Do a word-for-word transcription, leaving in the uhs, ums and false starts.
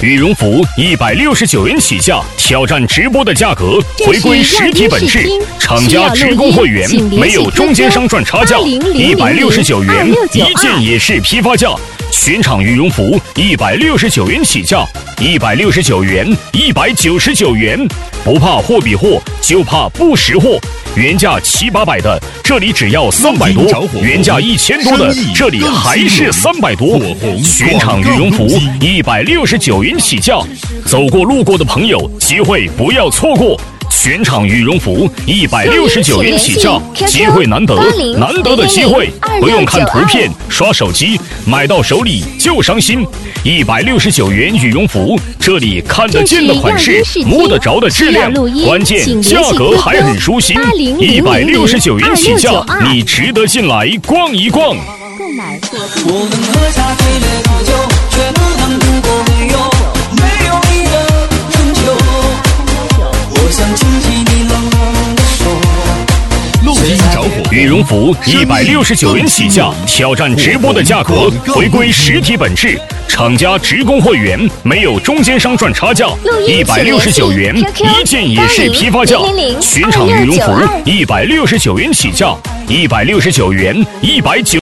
羽绒服一百六十九元起价，挑战直播的价格，回归实体本质。厂家职工会员，没有中间商赚差价，一百六十九元一件也是批发价。全场羽绒服一百六十九元起价，一百六十九元，一百九十九元，不怕货比货，就怕不识货。原价七八百的，这里只要三百多；原价一千多的，这里还是三百多。全场羽绒服一百六十九元起价，走过路过的朋友，机会不要错过。全场羽绒服一百六十九元起价，机会难得，难得的机会，不用看图片，刷手机，买到手里就伤心。一百六十九元羽绒服，这里看得见的款式，摸得着的质量，关键价格还很舒心。一百六十九元起价，你值得进来逛一逛。 购买或我们喝下醉了多久，却不能度过没有没有你的春秋。我想紧紧你冷冷的手。 录音着火，羽绒服一百六十九元起价，挑战直播的价格，回归实体本质。厂家职工会员，没有中间商赚差价，一百六十九元一件也是批发价。全场羽绒服一百六十九元起价，一百六十九元，一百九。